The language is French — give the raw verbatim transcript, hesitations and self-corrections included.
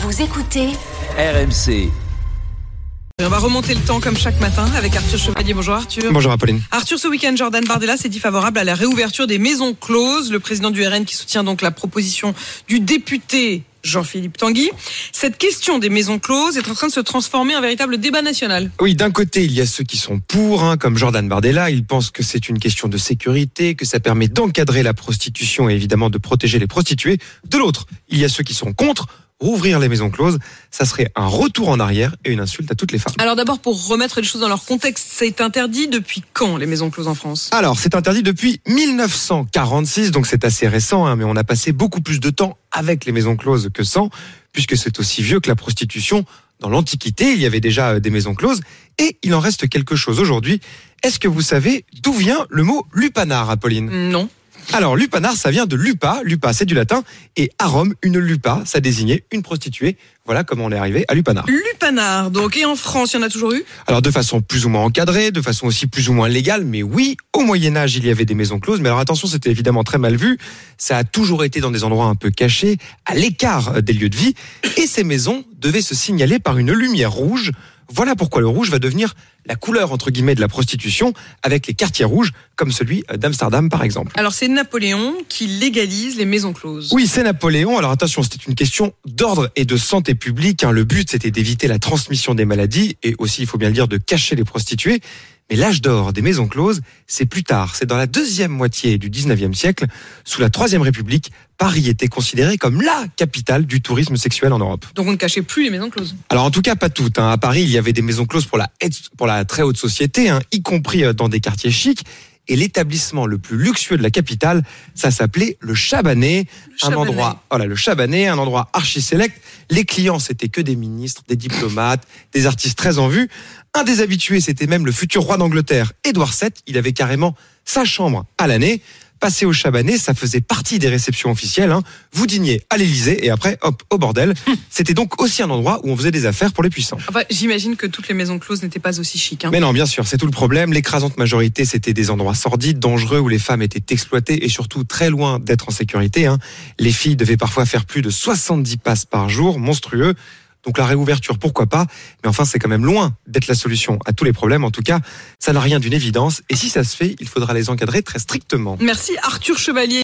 Vous écoutez R M C. Et on va remonter le temps comme chaque matin avec Arthur Chevalier. Bonjour Arthur. Bonjour Apolline. Arthur, ce week-end, Jordan Bardella s'est dit favorable à la réouverture des maisons closes. Le président du R N qui soutient donc la proposition du député Jean-Philippe Tanguy. Cette question des maisons closes est en train de se transformer en véritable débat national. Oui, d'un côté, il y a ceux qui sont pour, hein, comme Jordan Bardella. Ils pensent que c'est une question de sécurité, que ça permet d'encadrer la prostitution et évidemment de protéger les prostituées. De l'autre, il y a ceux qui sont contre. Rouvrir les maisons closes, ça serait un retour en arrière et une insulte à toutes les femmes. Alors d'abord, pour remettre les choses dans leur contexte, c'est interdit depuis quand les maisons closes en France ? Alors, c'est interdit depuis dix-neuf cent quarante-six, donc c'est assez récent, hein, mais on a passé beaucoup plus de temps avec les maisons closes que sans, puisque c'est aussi vieux que la prostitution. Dans l'Antiquité, il y avait déjà des maisons closes, et il en reste quelque chose aujourd'hui. Est-ce que vous savez d'où vient le mot lupanar, Apolline ? Non. Alors, lupanar, ça vient de lupa. Lupa, c'est du latin. Et à Rome, une lupa, ça désignait une prostituée. Voilà comment on est arrivé à lupanar. Lupanar, donc. Et en France, il y en a toujours eu ? Alors, de façon plus ou moins encadrée, de façon aussi plus ou moins légale. Mais oui, au Moyen-Âge, il y avait des maisons closes. Mais alors, attention, c'était évidemment très mal vu. Ça a toujours été dans des endroits un peu cachés, à l'écart des lieux de vie. Et ces maisons devaient se signaler par une lumière rouge. Voilà pourquoi le rouge va devenir la couleur, entre guillemets, de la prostitution, avec les quartiers rouges, comme celui d'Amsterdam, par exemple. Alors, c'est Napoléon qui légalise les maisons closes. Oui, c'est Napoléon. Alors attention, c'était une question d'ordre et de santé publique. Hein. Le but, c'était d'éviter la transmission des maladies et aussi, il faut bien le dire, de cacher les prostituées. Mais l'âge d'or des maisons closes, c'est plus tard. C'est dans la deuxième moitié du dix-neuvième siècle. Sous la Troisième République, Paris était considéré comme la capitale du tourisme sexuel en Europe. Donc on ne cachait plus les maisons closes. Alors en tout cas, pas toutes. Hein. À Paris, il y avait des maisons closes pour la, pour la très haute société, hein, y compris dans des quartiers chics. Et l'établissement le plus luxueux de la capitale, ça s'appelait le Chabanais, Le un Chabanais. endroit, voilà, le Chabanais, un endroit archi sélect. Les clients, c'était que des ministres, des diplomates, des artistes très en vue. Un des habitués, c'était même le futur roi d'Angleterre, Édouard sept. Il avait carrément sa chambre à l'année. Passer au Chabanais, ça faisait partie des réceptions officielles. Hein. Vous dîniez à l'Élysée et après, hop, au bordel. C'était donc aussi un endroit où on faisait des affaires pour les puissants. Enfin, j'imagine que toutes les maisons closes n'étaient pas aussi chics. Hein. Mais non, bien sûr, c'est tout le problème. L'écrasante majorité, c'était des endroits sordides, dangereux, où les femmes étaient exploitées et surtout très loin d'être en sécurité. Hein. Les filles devaient parfois faire plus de soixante-dix passes par jour, monstrueux. Donc la réouverture, pourquoi pas, mais enfin c'est quand même loin d'être la solution à tous les problèmes. En tout cas, ça n'a rien d'une évidence. Et si ça se fait, il faudra les encadrer très strictement. Merci Arthur Chevalier.